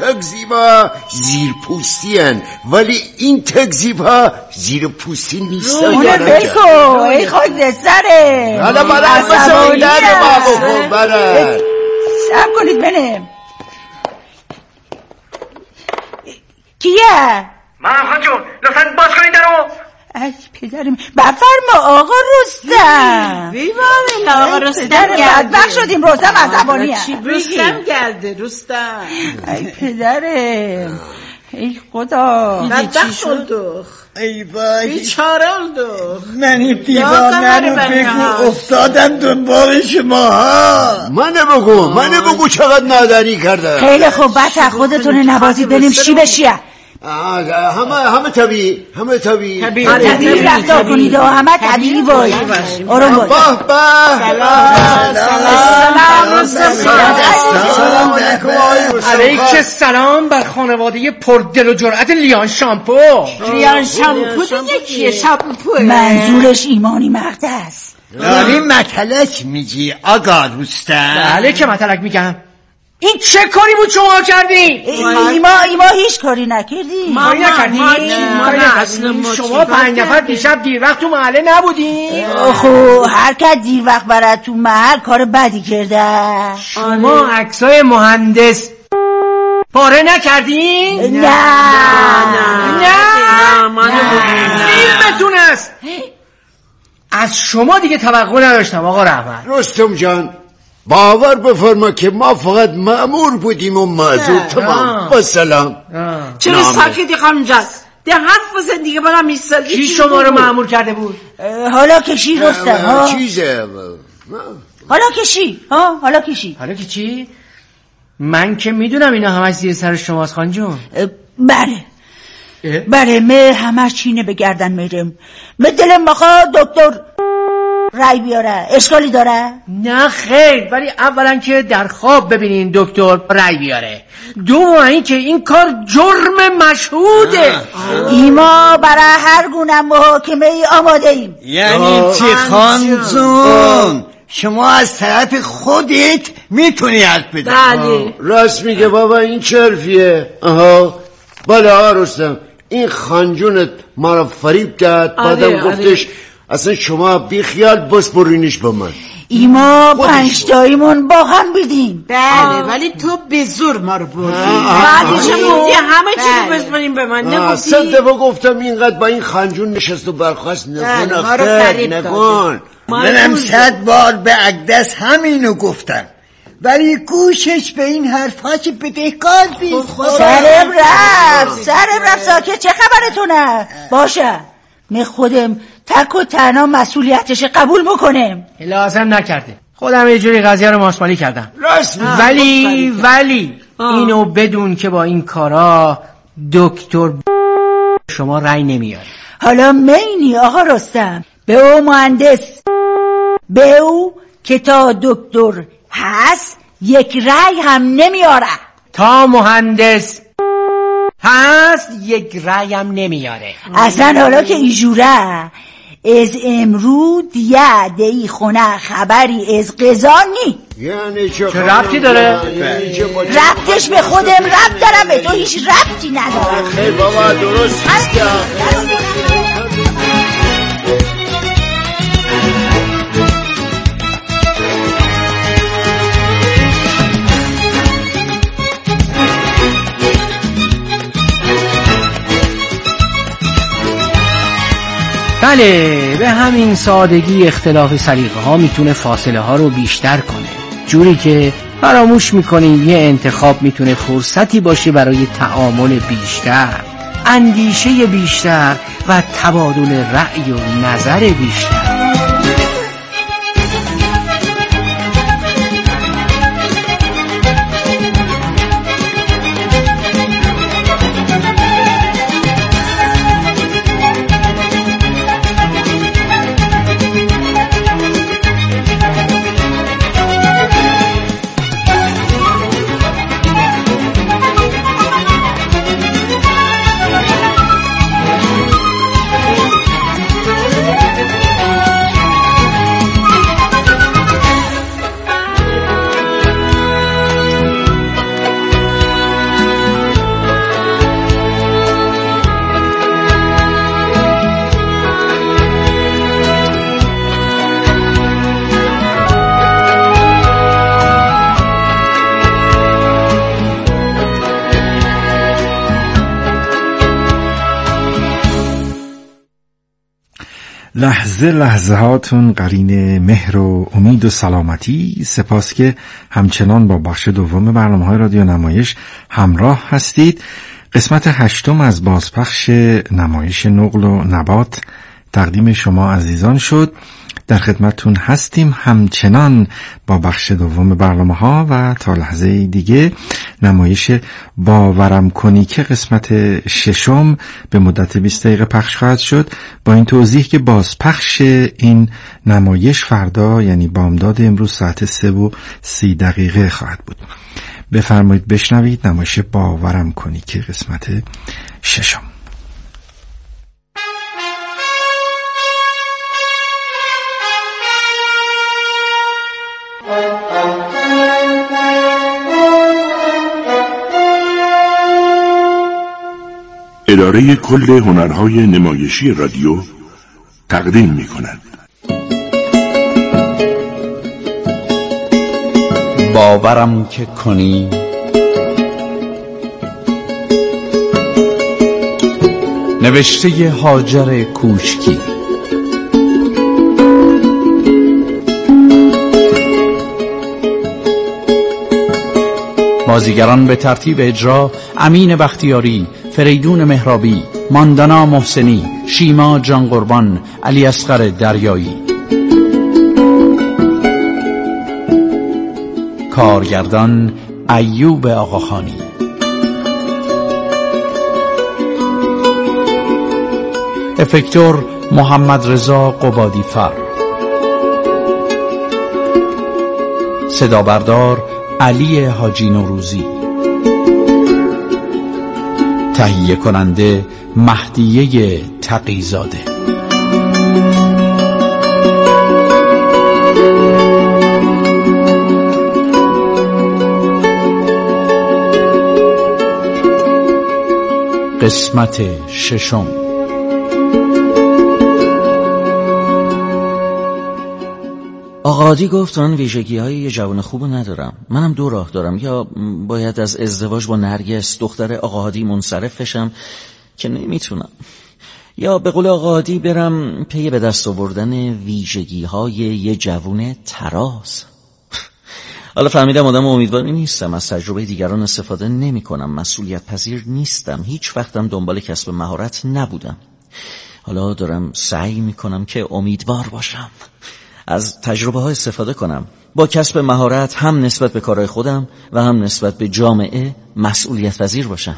تکذیبا زیر پوستی هن، ولی این تکذیبا زیر پوستی نیستن. اونو بکو ای خود سره. حالا برای مسائلت بابا برای سب کنید بنم. کیه؟ من خان جون لطفاً باز کنید درو. ای پدرم بفرما آقا رستم. بیمانه آقا رستم بدبخت شدیم. رستم عصبانی رستم گرده رستم. ای پدرم ای خدا بدبخت شد. ای وای بیچاره اولدو. من این دیوانه رو بگو افتادم دنبال شما ها. منو بگو چقدر نادری کرده. خیلی خوب بس خودتون نوازید بریم چی بشیه. همه طبیعی طبیعی رفتار کنید و همه طبیعی باید. آروم باید. سلام علیک سلام بر خانواده پردل و جرأت لیان شامپو. لیان شامپو دیگه کیه؟ شامپوه منظورش ایمانی مرد است. داری مطلق میگی آقا رستم؟ بله که مطلق میگم. این چه کاری بود شما کردین؟ ایما هیچ کاری نکردیم. کاری نکردین؟ شما 5 نفر دیشب دیر وقت تو محله نبودین؟ خب هر که دیر وقت برد تو محل کار بدی کرده. شما عکسای مهندس پاره نکردین؟ نه فیلمتون است. از شما دیگه توقع نداشتم آقا رحمت. رستم جان باور بفرما که ما فقط مأمور بودیم و معذور. تمام با سلام. چرا ساکتی خانمجان؟ ده حرف بزن دیگه برام میسال. کی شما رو مأمور کرده بود؟ حالا کشی رستم. چیزه حالا کشی حالا که چی؟ من که میدونم اینا همش زیر سر شماست خان جون. بله من همش چینه به گردن میرم. من دلم بخواد دکتر رای بیاره. اشکالی داره؟ نه خیر، ولی اولا که در خواب ببینین دکتر رای بیاره، دوم این که این کار جرم مشهوده. ایما برای هر گونه محاکمه ای آماده ایم. یعنی چی خانجون؟ شما از طرف خودت میتونی حرف بزنی. بله راست میگه بابا. این چه حرفیه؟ بله آقا رستم، این خانجونت ما رو فریب داد. بعدم گفتش اصلا شما بی خیال بس برینش با من. ایما 5 تایمون با هم بیدیم. بله ولی تو به زور ما رو بردی. بعدش هم همه چی رو بزنیم به من نگفتی. 100 دفعه گفتم اینقدر با این خانجون نشست و برخواست نکن. منم 100 بار به اقدس همینو گفتم ولی گوشش به این حرفاش بدهکار نیست. سرم رفت ساکت. چه خبرتونه؟ باشه من خودم تک و تنها مسئولیتش قبول بکنم. لازم نکرده، خودم یه جوری قضیه رو ماسمالی کردم. ولی اینو بدون که با این کارا دکتر شما رأی نمیاره. حالا مینی آقا رستم به او مهندس، به او که تا دکتر هست یک رأی هم نمیاره. تا مهندس هست یک رأی هم نمیاره. اصلا حالا که اینجوره از امرود یه دی خونه خبری از قضانی. یعنی چه ربطی داره؟ ربطش به خودم ربط دارم، به تو هیچ ربطی نداره. خیلی بابا درست بله، به همین سادگی اختلاف سلیقه ها میتونه فاصله ها رو بیشتر کنه، جوری که فراموش میکنیم یه انتخاب میتونه فرصتی باشه برای تعامل بیشتر، اندیشه بیشتر و تبادل رأی و نظر بیشتر. لحظه لحظه هاتون قرین مهر و امید و سلامتی. سپاس که همچنان با بخش دوم برنامه‌های رادیو نمایش همراه هستید. قسمت 8 از بازپخش نمایش نقل و نبات تقدیم شما عزیزان شد. در خدمتتون هستیم همچنان با بخش دوم برنامه‌ها و تا لحظه دیگه نمایش باورم کنی که قسمت 6 به مدت 20 دقیقه پخش خواهد شد، با این توضیح که بازپخش این نمایش فردا یعنی بامداد امروز ساعت 3:30 خواهد بود. بفرمایید بشنوید نمایش باورم کنی که قسمت 6. اداره کل هنرهای نمایشی رادیو تقدیم می کند. باورم که کنی. نوشته هاجر کوچکی. بازیگران به ترتیب اجرا: امین بختیاری، فریدون مهرابی، ماندانا محسنی، شیما جان قربان، علی اصغر دریایی. کارگردان ایوب آقاخانی. افکتور محمد رضا قبادی فر. صدا بردار علی حاجی نوروزی. تهیه کننده مهدیه تقی‌زاده. قسمت 6. آقا عادی گفت من ویژگی‌های یه جوان خوبو ندارم. منم 2 راه دارم، یا باید از ازدواج با نرگس دختر آقا عادی منصرف بشم که نمیتونم، یا به قول آقا عادی برم پی به دست آوردن ویژگی‌های یه جوان تراز. حالا فهمیدم آدم امیدواری نیستم، از تجربه دیگران استفاده نمی‌کنم، مسئولیت پذیر نیستم، هیچ وقتم دنبال کسب مهارت نبودم. حالا دارم سعی می‌کنم که امیدوار باشم، از تجربه ها استفاده کنم، با کسب مهارت هم نسبت به کارهای خودم و هم نسبت به جامعه مسئولیت پذیر باشم.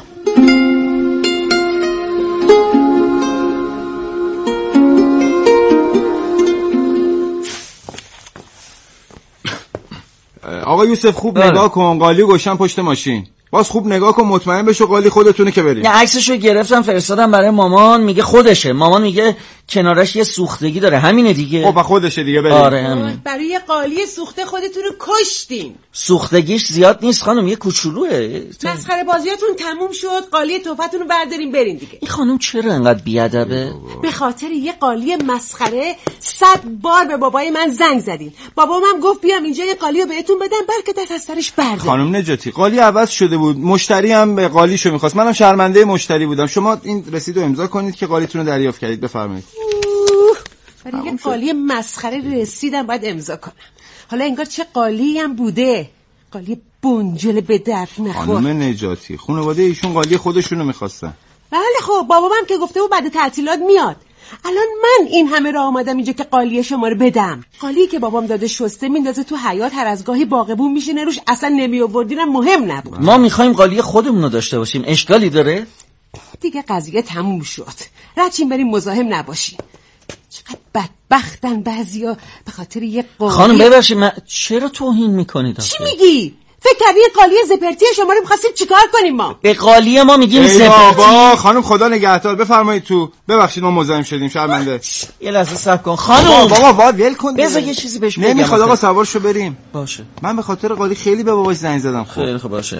آقا یوسف خوب نگاه کن، قالی گوشن پشت ماشین. باز خوب نگاه کن، مطمئن بشو قالی خودتونه که بریم. نه عکسشو گرفتم فرستادم برای مامان، میگه خودشه. مامان میگه کنارش یه سوختگی داره، همینه دیگه. خب خودشه دیگه، بریم. آره همین. برای قالی سوخته خودتون رو کشتین. سوختگیش زیاد نیست خانم، یه کوچولوئه. مسخره بازیاتون تموم شد، قالی توفتون رو بردارین برین دیگه. این خانم چرا انقدر بیادبه؟ به خاطر یه قالی مسخره 100 بار به بابای من زنگ زدین. بابام هم گفت بیام اینجا یه قالی رو بهتون بدم بلکه دست از سرش بردارین. خانم نجاتی قالی عوض شده بود، مشتری هم به قالیشو می‌خواست، منم شرمنده مشتری بودم. شما این رسیدو امضا کنید که قالیتون رو دریافت کردید. بفرمایید. برای یه قالی مسخره رسیدم باید امضا کنم. حالا انگار چه قالی هم بوده، قالی بنجل به درد نخور. خانم نجاتی خانواده ایشون قالی خودشونو می‌خواستن. بله خب بابام هم که گفته بود بعد تعطیلات میاد. الان من این همه راه آمدم اینجا که قالی شما رو بدم. قالی که بابام داده شسته میندازه تو حیاط، هر از گاهی باغبون میشینه روش، اصلا نمی آوردینم مهم نبود. ما میخوایم قالی خودمون رو داشته باشیم، اشکالی داره؟ دیگه قضیه تموم شد، رچین بریم مزاحم نباشیم. چقدر بدبختن بعضیا به خاطر یه قالی. خانم ببخشید من چرا توهین میکنید؟ چی میگی؟ فکر کردی قالی زپرتی شما رو می‌خواستیم چیکار کنیم ما؟ به قالی ما میگیم زپرتی. بابا خانم خدا نگهدار، بفرمایید تو. ببخشید ما مزاحم شدیم، شرمنده. یه لحظه صبر کن خانم. بابا ول کن. بذار یه چیزی بهش بگم. نمیخواد آقا سوار شو بریم. باشه. من به خاطر قالی خیلی به باباش زنگ زدم. خیلی خوب باشه.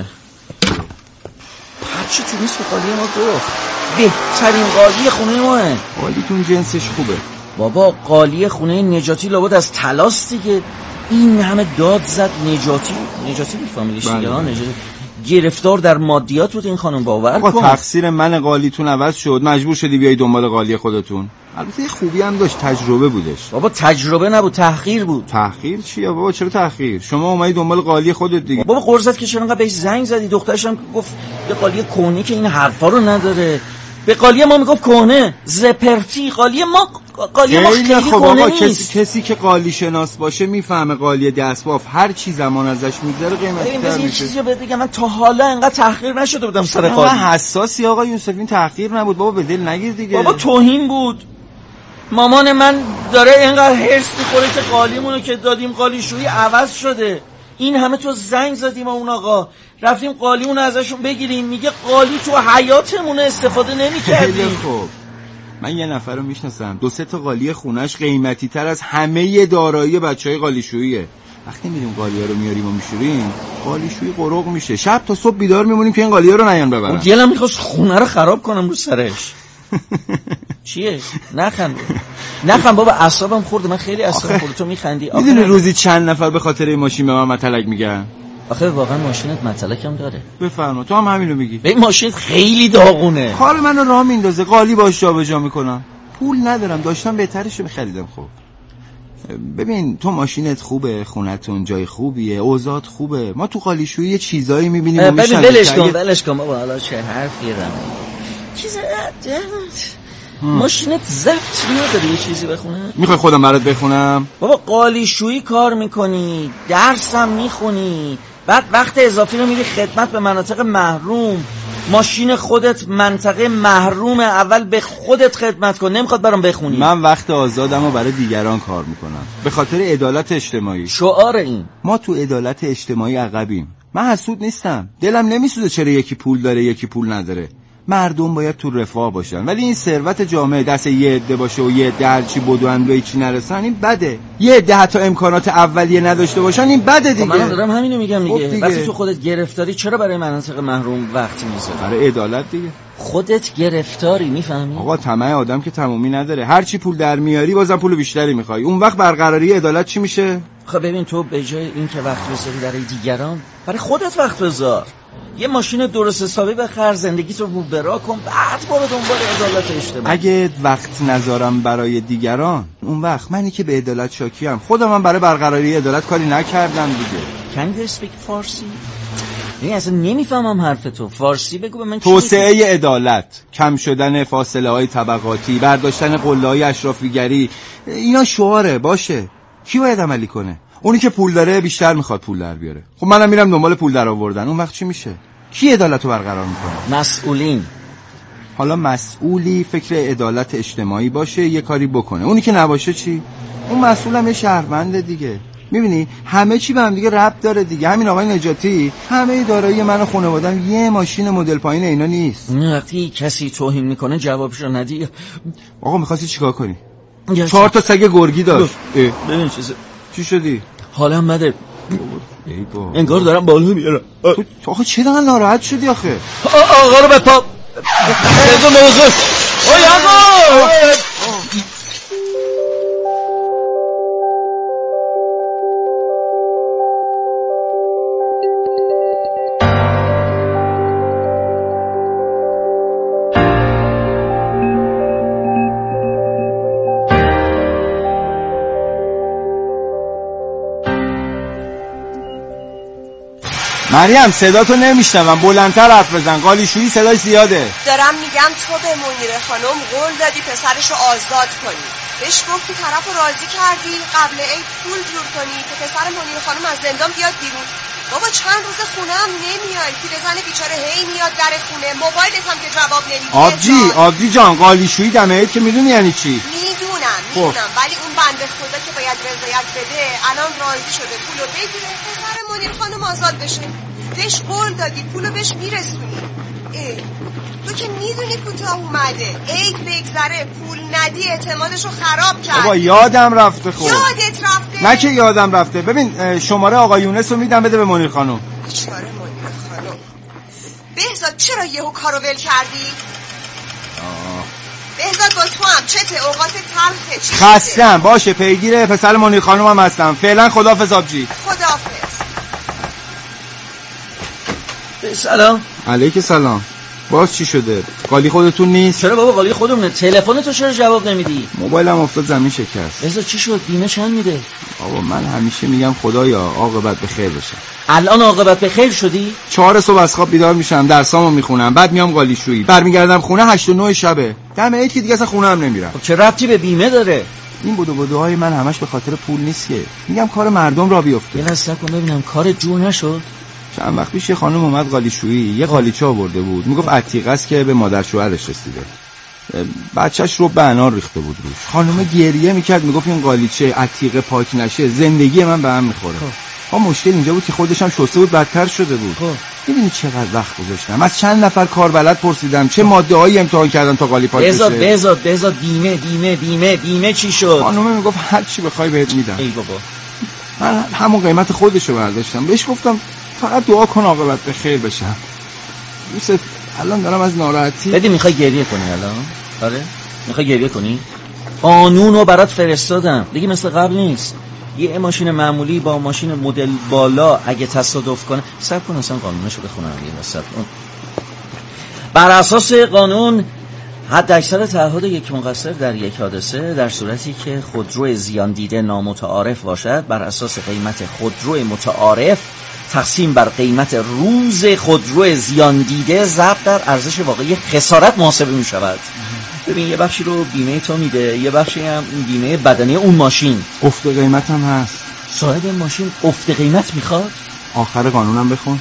هرچی تو نیست قالی ما گفت. بهترین قالی خونه ماه. قالیتون جنسش خوبه. بابا قالی خونه نجاتی لابد از طلاست دیگه. این همه داد زد نجاتی بود فامیلیش دیگه ها. نجاتی گرفتار در مادیات بود این خانم، باور کن. تقصیر من قالیتون عوض شد، مجبور شدی بیای دنبال قالی خودتون. البته خوبی هم داشت، تجربه بودش. بابا تجربه نبود، تحقیر بود. تحقیر چیه بابا؟ چرا تحقیر؟ شما اومدی دنبال قالی خودت دیگه. بابا قرصت که چرا انقدر بهش زنگ زدی؟ دخترش هم گفت یه قالی کهنه که این حرفا رو نداره. به قالی ما میگفت کهنه، زپرتی. قالی ما خیلی کهنه نیست. کسی که قالی شناس باشه میفهمه قالی دستباف هر چی زمان ازش میگذره قیمتی‌تر میشه. چیزی رو بگم، من تا حالا انقدر تحقیر نشده بودم سر قالی. من حساسی آقا یوسف، این تحقیر نبود بابا، به دل نگیر دیگه. بابا توهین بود. مامان من داره اینقدر حرص می‌خوره که قالیمونو که دادیم قالیشویی عوض شده. این همه تو زنگ زدیم اون آقا، رفتیم قالیمون ازشون بگیریم، میگه قالی تو حیاتمون استفاده نمی‌کردیم. خب من یه نفر رو میشناسم 2-3 تا قالی خونش قیمتی تر از همه دارایی بچهای قالیشوییه. وقتی میریم قالی‌ها رو میاریم و میشوریم، قالیشویی قرق میشه. شب تا صبح بیدار میمونیم که این قالی‌ها رو نیان ببرن. اون دلم می‌خواست خونه رو خراب کنم رو سرش. چیه؟ نخند بابا، اعصابم خورده. من خیلی اعصابم خورده. تو میخندی. میدونی روزی چند نفر به خاطر این ماشین به من متلک میگن؟ آخه واقعا ماشینت متلکم داره. بفرما، تو هم همین رو میگی. این ماشین خیلی داغونه. کار منو راه میندازه، قالی باش جابجا میکنم. پول ندارم، داشتم بهترشو میخریدم. خب ببین، تو ماشینت خوبه، خونتون جای خوبیه، اوضاعت خوبه، ما تو قالیشویی یه چیزایی میبینیم و میشن. ولش کن بابا، حالا چه حرفی رم چیز ماشینت ضبط نداره یه چیزی بخونه؟ میخوای خودم برات بخونم؟ بابا قالیشویی کار میکنی، درسم میخونی، بعد وقت اضافی رو میری خدمت به مناطق محروم. ماشین خودت منطقه محروم، اول به خودت خدمت کن، نمیخواد برام بخونی. من وقت آزادم رو برای دیگران کار میکنم، به خاطر عدالت اجتماعی. شعار این ما تو عدالت اجتماعی عقبیم. من حسود نیستم، دلم نمیسوزه چرا یکی پول داره یکی پول نداره. مردم باید تو رفاه باشن، ولی این ثروت جامعه دست یه عده باشه و یه عده هرچی بدون به هیچی نرسن، این بده. یه عده حتی امکانات اولیه نداشته باشن، این بده دیگه. من دارم همینو میگم دیگه. وقتی تو خودت گرفتاری چرا برای مناطق محروم وقت میذاری؟ برای عدالت دیگه. خودت گرفتاری، میفهمی؟ آقا طمع آدم که تمومی نداره، هرچی پول در میاری بازم پول بیشتری میخوای. اون وقت برقراری عدالت چی میشه؟ خب ببین، تو به جای اینکه وقت بذاری برای دیگران، برای خودت وقت بذار. یه ماشین درست حسابی بخر، زندگیت رو برا کن، بعد برو دنبال عدالت اجتماعی. اگه وقت نذارم برای دیگران، اون وقت منی که به عدالت شاکیم، خودم هم برای برقراری عدالت کاری نکردم دیگه. Can you speak فارسی؟ این اصلا نمیفهمم حرف تو. فارسی بگو به من. توسعه عدالت، کم شدن فاصله های طبقاتی، برداشتن قله های اشرافیگری، اینا شعاره باشه. کی باید عملی کنه؟ اونی که پول داره بیشتر میخواد پول در بیاره. خب منم میرم دنبال پول در آوردن. اون وقت چی میشه؟ کی عدالت رو برقرار میکنه؟ مسئولین. حالا مسئولی فکر عدالت اجتماعی باشه یه کاری بکنه، اونی که نباشه چی؟ اون مسئولم یه شهرونده دیگه. میبینی همه چی به هم دیگه ربط داره دیگه. همین آقای نجاتی، همه دارایی من و خانواده‌ام یه ماشین مدل پایین اینا نیست. وقتی کسی توهین میکنه جوابشو ندی. آقا می‌خواستی چیکار کنی؟ 4 تا سگ گرگی داشت. ببین چی شدی؟ حالم بده. انگار دارم بالا میارم. تو آخه چرا ناراحت شدی آخه؟ آقا رو به پا بزن موضوع. اوی آقا مریم صداتو نمیشنوم، بلندتر حرف بزن. قالیشویی صداش زیاده. دارم میگم تو به منیر خانم قول دادی پسرشو آزاد کنی، بهش گفتی طرفو راضی کردی قبل عید پول جور کنی که پسر منیر خانم از زندان بیاد بیرون. بابا چند روز خونه هم نمیای، پیرزن بیچاره هی میاد در خونه، موبایلت هم که جواب نمیده. آبجی جان، قالیشویی دم عید که میدونی یعنی چی؟ میدونم ولی اون بنده خدا که باید رضایت بده الان راضی شده پولو بگیره پسر منیر خانم آزاد بشه. بهش قول دادی پولو بهش میرسونی. تو که میدونی کوتاه اومده، عید بگذره پول ندی اعتمادشو خراب کرد. بابا یادم رفته. خب یادت رفته؟ نه که یادم رفته. ببین شماره آقا یونس رو میدم بده به منیر خانم. بیچاره منیر خانم. بهزاد چرا یهو کارو ول کردی؟ بهزاد با تو هم چته؟ اوقات تلخه چی؟ خستم. باشه پیگیر پسر منیر خانم هم هستم. فعلا خداحافظ آبجی. خداحافظ. سلام. علیک سلام. باز چی شده؟ قالی خودتون نیست؟ چرا بابا قالی خودمونه. تلفن تو چرا جواب نمیدی؟ موبایلم افتاد زمین شکست. بذار چی شد؟ بیمه چند میده؟ بابا من همیشه میگم خدایا عاقبت به خیر بشه. الان عاقبت به خیر شدی؟ 4 صبح از خواب بیدار میشم، درسامو میخونم، بعد میام قالیشویی، برمیگردم خونه 8 و 9 شبه. دم عید که دیگه اصلا خونه هم نمیرم. خب چه ربطی به بیمه داره؟ این بدوهای من همش به خاطر پول نیست که. میگم کار مردم را بیفته. یه لحظه کن ببینم کار جور نشد. چند وقت پیش یه خانم اومد قالیشویی، یه قالیچه آورده بود، میگفت عتیقه است که به مادر شوهرش رسیده. بچهش رو به انار ریخته بود روش. خانم گریه میکرد، میگفت این قالیچه عتیقه پاک نشه زندگی من به هم میخوره. ها مشکل اینجا بود که خودش هم شسته بود، بدتر شده بود. ببینید چقدر وقت گذاشتم، از چند نفر کاربلد پرسیدم چه ماده‌هایی امتحان کردن تا قالی پاک بشه. بذار بیمه چی شد؟ خانم میگفت هر چی بخوای بهت میدم. ای بابا من همون قیمت خودشو برداشتم، بهش گفتم فقط دعا کن عاقبت به خیر بشم. یوسف الان دارم از ناراحتی. بدی میخوای گریه کنی الان؟ آره میخوای گریه کنی؟ قانونو برات فرستادم دیگه، مثل قبل نیست. یه ماشین معمولی با ماشین مدل بالا اگه تصادف کنه، صبر کن اصلا قانونشو بخونم دیگه. صبر کن. بر اساس قانون حد اکثر تعهد یک مقصر در یک حادثه در صورتی که خودرو زیان دیده نامتعارف باشد، بر اساس قیمت خودرو متعارف تقسیم بر قیمت روز خودرو زیان دیده ضرب در ارزش واقعی خسارت محاسبه می شود. ببین یه بخشی رو بیمه تو میده، یه بخشی هم بیمه بدنی اون ماشین. افت قیمت هم هست. صاحب ماشین افت قیمت میخواد؟ آخر قانونم بخون.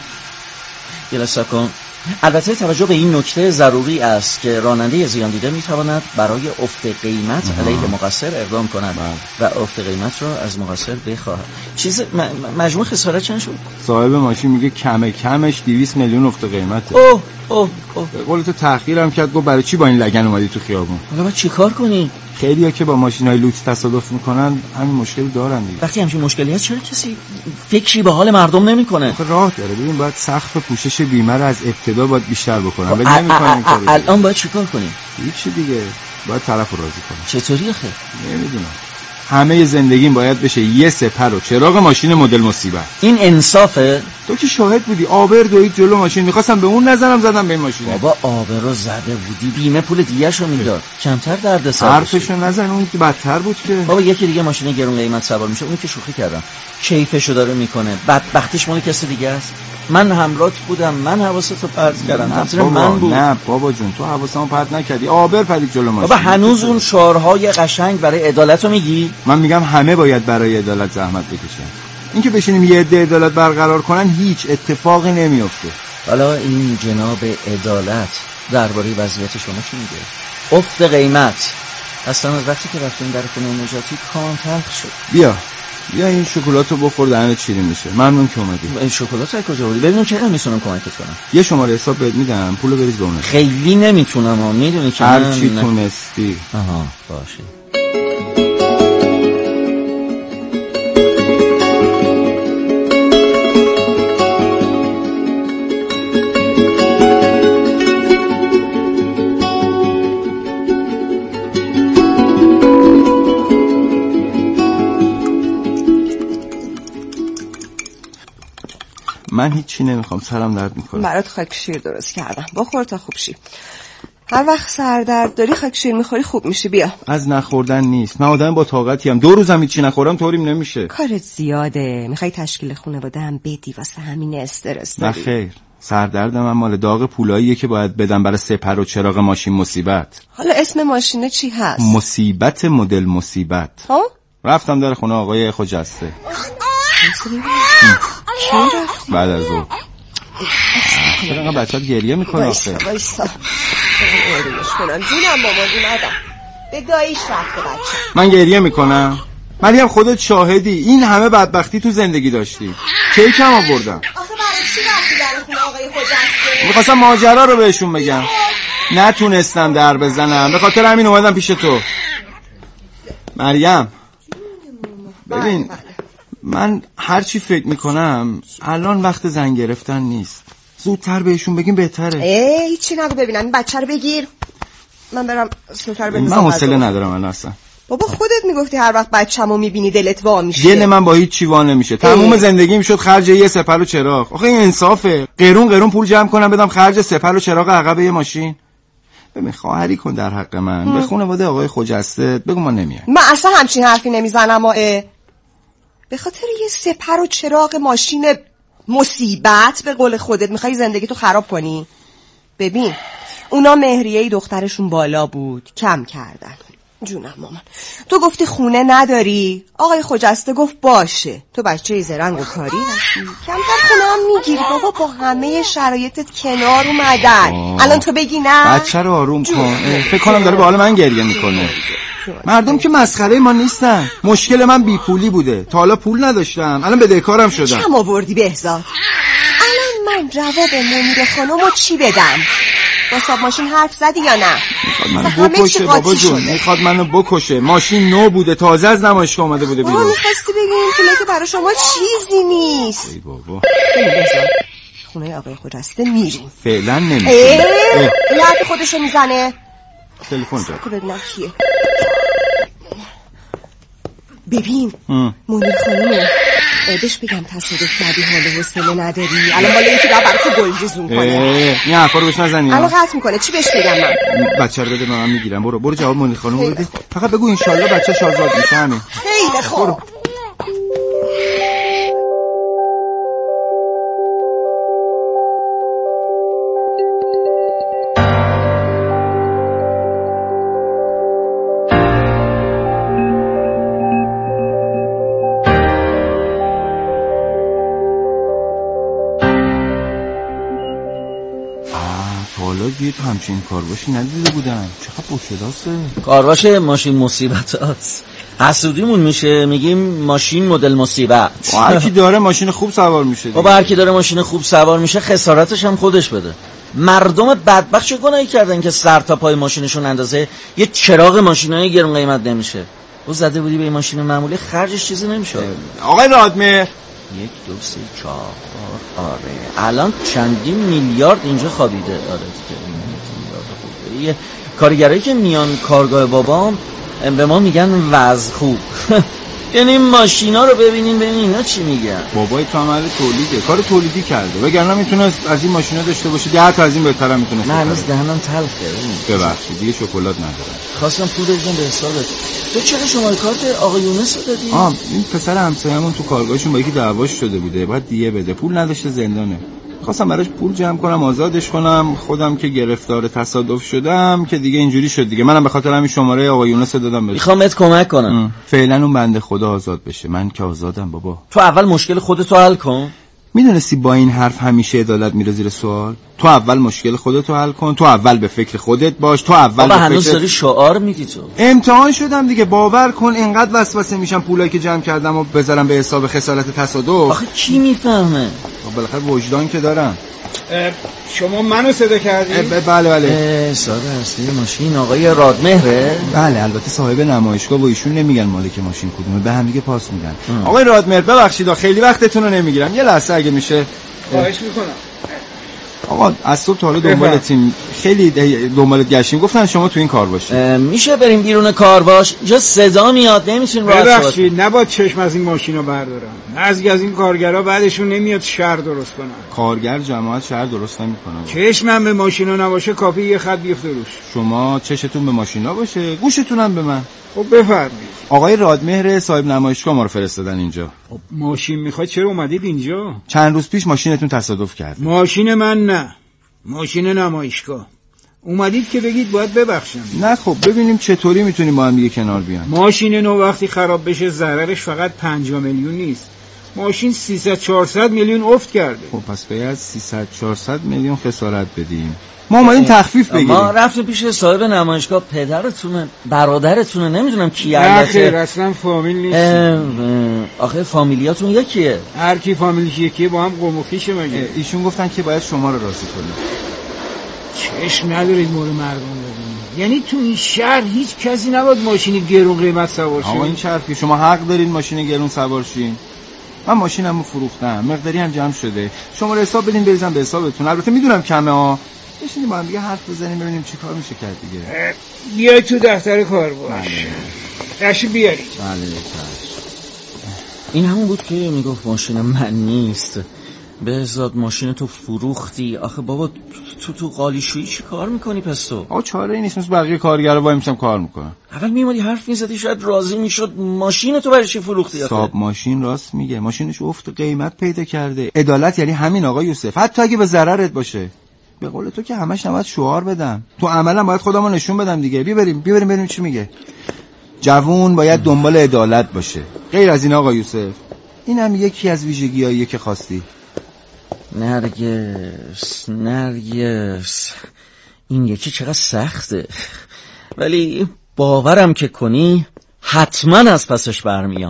یه لحظه کن. البته توجه به این نکته ضروری است که راننده زیان دیده میتواند برای افت قیمت علیه مقصر اقدام کند و افت قیمت را از مقصر بخواهد. چیز مجموع خسارت چند شد؟ صاحب ماشین میگه کمش 200 میلیون افت قیمته. اوه قولتو تأخیرم کرد، گفت برای چی با این لگن اومدی تو خیابون؟ حالا باید چیکار کنی؟ خیلی‌ها که با ماشینای لوکس تصادف میکنن همین مشکل دارن دیگه. وقتی همچین مشکلی هست چرا کسی فکری به حال مردم نمیکنه؟ راه داره. ببین باید سقف پوشش بیمه رو از ابتدا باید بیشتر بکنن. ولی نمیکنن. الان باید چیکار کنیم؟ هیچ دیگه، باید طرف رو راضی کنیم. چطوری آخه؟ نمیدونم. همه زندگیم باید بشه یه سپر و چراغ ماشین مدل مصیبت. این انصافه؟ تو که شاهد بودی. آبر دوید جلو ماشین، میخواستم به اون نزنم، زدم به این ماشین. بابا آبر رو زده بودی، بیمه پول دیگه‌شو میداد، کمتر دردسر. حرفشو نزن، اون که بدتر بود که. بابا یکی دیگه ماشین گرون قیمت سوار میشه، اون که شوخی کردم، کیفشو داره میکنه، بدبختیش مال کسی دیگه است. من همراهت بودم، من حواستو پرت کردم، تقصیر من بود. نه بابا جون، تو حواسمو پرت نکردی. آبر پرید جلو ماشین. بابا هنوز اون شعارهای قشنگ برای عدالتو میگی؟ من میگم همه باید برای عدالت زحمت بکشن. اینکه بشینیم یه عده عدالت برقرار کنن هیچ اتفاقی نمیفته. حالا این جناب عدالت درباره وضعیت شما چی میگه؟ افت قیمت. اصلا از وقتی که رفتیم در خونه نجاتی کام تلخ شد. بیا این شکلاتو بخور، دهنت شیرین میشه. ممنون که اومدی. این شکلات از کجا آوردی؟ ببینم چرا میتونم کمکت کنم. یه شماره حساب بهت میدم، پولو بریز بونه. خیلی نمیتونم، میدونی که هر چی تونستی. آها باشه. من هیچی نمیخوام، سرم درد میکنه. برات خاک شیر درست کردم، بخور تا خوب شی. هر وقت سردرد داری خاک شیر میخوری خوب میشی. بیا. از نخوردن نیست، من آدم با طاقتی ام. 2 روزم هیچی نخورم طوریم نمیشه. کارت زیاده، میخوای تشکیل خانواده هم بدی، واسه همین استرس داری. نه خیر، سردردم هم مال داغ پولاییه که باید بدم برای سپر و چراغ ماشین مصیبت. حالا اسم ماشینه چی هست؟ مصیبت مدل مصیبت. ها؟ رفتم در خونه آقای خجسته. بعد از اون چرا بچه‌ت گریه میکنه آخه؟ وایسا گریهش کنم جونم بابا اومدم به داییش رفته بچه. من گریه میکنم؟ مریم خودت شاهدی، این همه بدبختی تو زندگی داشتی. کیکم آوردم. آخه برای چی رفتی در خونه آقای خجسته؟ میخواستم ماجرا رو بهشون بگم، نتونستم در بزنم، به خاطر همین اومدم پیش تو. مریم ببین، من هر چی فکر میکنم الان وقت زن گرفتن نیست، زودتر بهشون بگیم بهتره. هیچی نگو، ببینم این بچه رو بگیر من برم سوتر بنویسم. من حوصله ندارم الان اصلا. بابا خودت میگفتی هر وقت بچه‌مو میبینی دلت وا میشه. دل من با هیچ چی وا نمیشه. تموم زندگیم شد خرج یه سپر و چراغ. آخه این انصافه؟ قرون پول جمع کنم بدم خرج سپر و چراغ عقب یه ماشین. ببین خواهری کن در حق من. به خانواده آقای خجسته بگو ما نمیایم. من اصلا همچین حرفی نمیزنم. به خاطر یه سپر و چراغ ماشین مصیبت به قول خودت میخوای زندگی تو خراب کنی؟ ببین اونا مهریه دخترشون بالا بود، کم کردن. جونم مامان، تو گفتی خونه نداری، آقای خجسته گفت باشه، تو بچه زرنگ و کاری هستی، کمتر خونه هم میگیری. بابا با همه شرایطت کنار اومدن. الان تو بگی نه؟ بچه رو آروم کن. فکر کنم داره به حال من گریه میکنه. مردم که مسخره ما نیستن. مشکل من بیپولی بوده، تا حالا پول نداشتم، الان بدهکارم شدم. کم آوردی بهزاد. الان من جواب منیر خانمو چی بدم؟ با صاحب ماشین حرف زدی یا نه؟ میخواد منو بکشه بابا جون، میخواد منو بکشه. ماشین نو بوده، تازه از نمایشگاه اومده بوده بیرون. میخواستی بگی این پوله که برای شما چیزی نیست. ای بابا خونه آقای خجسته میریم. فعلا نمیشه. لعب خودشو میزنه. تلفن زد. که ببینم کیه. ببین منیر خانمه، بهش بگم تصادف کردی حال حوصله نداری، الان بالا یکی داره برای تو گلریزون کنه. این حرفا رو بهش نزنی. الان قطع میکنه. چی بهش بگم من؟ بچه رو بده من میگیرم. برو جواب منیر خانم رو بده. فقط بگو ان شاءالله بچه‌ش آزاد میشه. همین. خیلی خوب. یه تو همچین کارواشی ندیده بودم. چقدر بوشداسته. کارواش ماشین مصیبت حسودیمون میشه، میگیم ماشین مدل مصیبت. هر کی داره ماشین خوب سوار میشه. بابا هر کی داره ماشین خوب سوار میشه خسارتش هم خودش بده. مردم بدبخت چه گناهی کردن که سر تا پای ماشینشون اندازه یه چراغ ماشینای گرون قیمت نمیشه؟ تو زده بودی به این ماشین معمولی خرجش چیزی نمیشه. آقای رادمهر 1 2 3 4 آره الان چندین میلیارد اینجا خوابیده. آره دیگه یه کارگرایی که میان کارگاه بابام به ما میگن وضع خوب. یعنی ماشینا رو ببینین اینا چی میگن. بابای تو عمل تولیده، کار تولیدی کرده، وگرنه میتونست از این ماشینا داشته باشه 10 تا از این بهتر هم میتونه. نه هنوز دهنم تلخه. ببخشید دیگه شکلات ندارم. خواستم پول بزنم به حسابت. تو چرا شماره کارت آقا یونس رو دادی؟ این پسر همسایه‌مون تو کارگاهشون با یکی دعواش شده بوده، بعد دیگه بده، پول نداشته زندانه. خواستم براش پول جمع کنم آزادش کنم، خودم که گرفتار تصادف شدم که دیگه اینجوری شد دیگه. منم به خاطر همین شماره آقا یونس دادم بهش. میخوام بهت کمک کنم. فعلا اون بنده خدا آزاد بشه، من که آزادم بابا. تو اول مشکل خودتو حل کن. میدونستی با این حرف همیشه عدالت میره زیر سوال؟ تو اول مشکل خودتو حل کن، تو اول به فکر خودت باش، تو اول بابا هنوز داری شعار میدی. تو امتحان شدم دیگه، باور کن اینقدر وسوسه میشم پولایی که جمع کردم و بذارم به حساب خسارت تصادف. آخه کی میفهمه؟ بالاخره وجدان که دارم. شما منو صدا کردی؟ بله. صاحب اصلی ماشین آقای رادمهره؟ بله البته صاحب نمایشگاه و ایشون نمیگن مالک ماشین کدومه، به هم دیگه پاس میدن. آقای رادمهر ببخشید خیلی وقتتون رو نمیگیرم، یه لحظه اگه میشه. خواهش میکنم. آقا از صبح تا حالا دنبالتیم، خیلی دنبالت گشتیم، گفتن شما تو این کار باشید. میشه بریم بیرون کارواش؟ اینجا صدا میاد نمیتونیم راحت صحبت. ببخشید نباید چشم از این ماشینا بردارم. از این کارگرا بعدشون نمیاد شهر درست کنن. کارگر جماعت شهر درست نمیکنن. چشمم به ماشینا نباشه کافی یه خط بیفته روش. شما چشتون به ماشینا باشه، گوشتون هم به من. خب بفرمایید. آقای رادمهر صاحب نمایشگاه ما رو فرستادن اینجا. ماشین میخواید؟ چرا اومدید اینجا؟ چند روز پیش ماشینتون تصادف کرد. ماشین من نه، ماشین نمایشگاه. اومدید که بگید باید ببخشم. نه خب ببینیم چطوری میتونیم با هم دیگه کنار بیان. ماشین نو وقتی خراب بشه ضررش فقط 5 میلیون نیست، ماشین 300-400 میلیون افت کرده. خب پس باید 300-400 میلیون خسارت بدیم. ما اومدیم تخفیف بگیریم. ما رفتیم پیش صاحب نمایشگاه، پدرتونه برادرتونه نمیدونم کی. البته اصلا فامیل نیست. آخه فامیلیاتون یکیه؟ هر کی فامیلیش یکیه با هم قوم و خویشه مگه؟ ایشون گفتن که باید شما رو راضی کنیم. چشم ندارید مورد مردم ببینید؟ یعنی تو این شهر هیچ کسی نباید ماشین گرون قیمت سوار شه؟ آقا این چرفی، شما حق دارین ماشین گرون سوار شین. من ماشینمو فروختم، مقداری هم جمع شده، شما رو حساب بدین بریزم به حسابتون. البته میدونم کمه ها، بشینیم با هم دیگه حرف بزنیم ببینیم چی کار میشه کرد دیگه. بیای تو دفتر کار باش. تشریف بیارید. بله. این همون بود که میگفت ماشین من نیست. بهزاد ماشین تو فروختی. آخه بابا تو قالیشویی چی کار میکنی پس تو؟ آقا چاره ای نیست، مثل بقیه کارگرا وای میشم کار میکنم. اول میومدی حرف میزدی شاید راضی میشد. ماشین تو برای چی فروختی آخه؟ صاحب ماشین راست میگه، ماشینش افت قیمت پیدا کرده. عدالت یعنی همین آقا یوسف، حتی اگه به ضررت باشه. به قول تو که همش نباید شعار بدم، تو عملم باید خودمو نشون بدم دیگه. بیبریم ببینیم چی میگه. جوون باید دنبال عدالت باشه، غیر از این آقا یوسف. این هم یکی از ویژگیاییه که خواستی. نرگس این یکی چقدر سخته، ولی باورم که کنی حتما از پسش برمیام.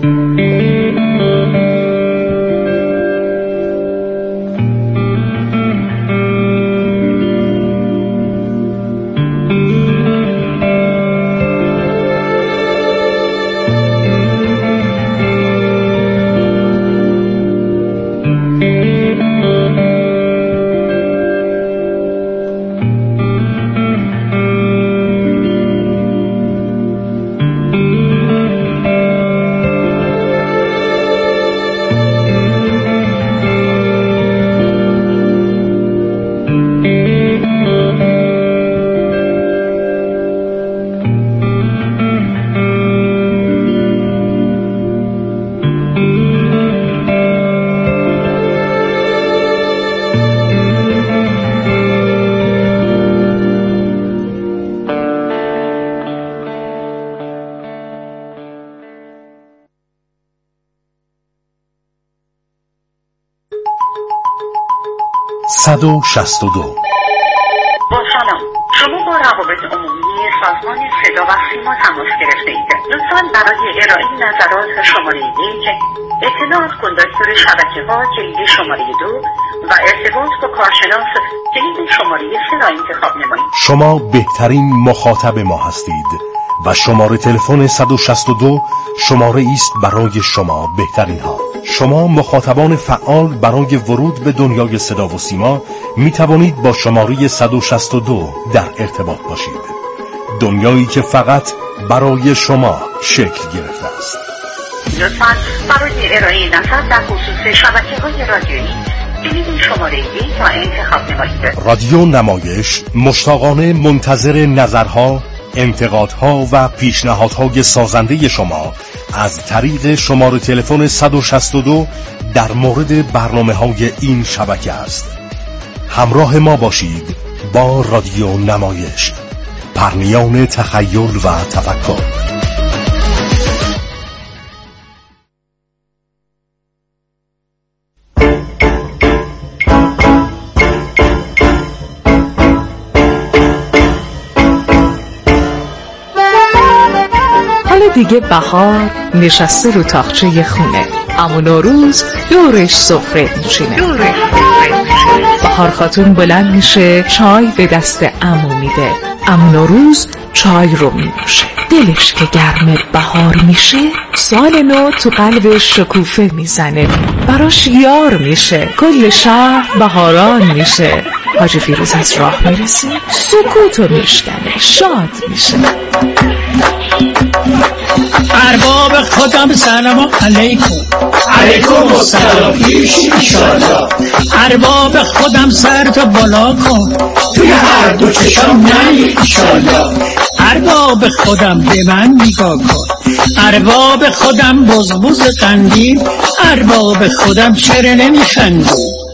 با سلام، شما با روابط عمومی سازمان صدا و سیما تماس گرفته اید. لطفاً برای ارائه نظرات شماره 1 اطلاعات کندکتور شبکه‌ها کلید شماره 2 و ارتباط با کارشناس کلید شماره 3 را انتخاب نمایید. شما بهترین مخاطب ما هستید و شماره تلفن 162 شماره است برای شما بهترین ها. شما مخاطبان فعال برای ورود به دنیای صدا و سیما می توانید با شماره 162 در ارتباط باشید. دنیایی که فقط برای شما شکل گرفته است. لطفاً برای ارائه نظر در خصوص شبکه‌های رادیویی کلید شماره 1 را انتخاب نمایید. رادیو نمایش مشتاقانه منتظر نظرها، انتقادها و پیشنهادهای سازنده شما از طریق شماره تلفن 162 در مورد برنامه‌های این شبکه است. همراه ما باشید با رادیو نمایش، پرنیان تخیل و تفکر. دیگه بهار نشسته رو تاقچه خونه، اما نوروز دورش سفره میشینه. بهار خاتون بلند میشه چای به دست عمو میده، اما نوروز چای رو مینوشه. دلش که گرم بهار میشه، سال نو تو قلبش شکوفه میزنه، براش یار میشه، کل شهر بهاران میشه. حاجی فیروز از راه میرسه، سکوتو میشکنه، شاد میشه. ارباب خودم سلام علیکم. علیکم السلام پیش ایشالا. ارباب خودم سر تو بالا کن، توی هر دو چشم نی ایشالا. ارباب خودم به من نگاه کن، ارباب خودم بزبز قندیل، ارباب خودم چرا نمیخندی؟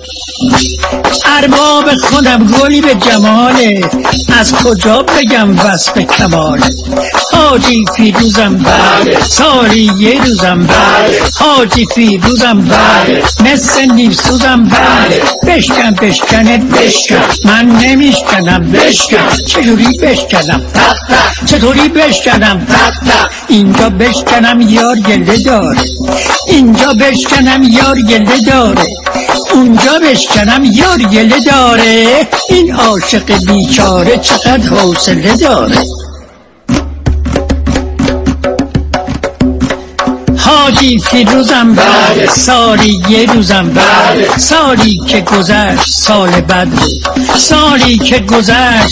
ارباب خودم گلی به جماله، از کجا بگم وصف کماله. حاجی فیروزم بله، سالی یه روزم بله، حاجی فیروزم بله، مثل نیمسوزم بله. بشکن بشکنه بشکن، من نمیشکنم بشکن. چجوری بشکنم تق تق، چطوری بشکنم تق تق. اینجا بشکنم یار گله داره، اینجا بشکنم یار گله داره، اونجا بشکنم یار گله داره. این عاشق بیچاره چقدر حوصله داره. حاجی فیروزم بله، سالی یه روزم بله، سالی که گذشت سال بد بود، سالی که گذشت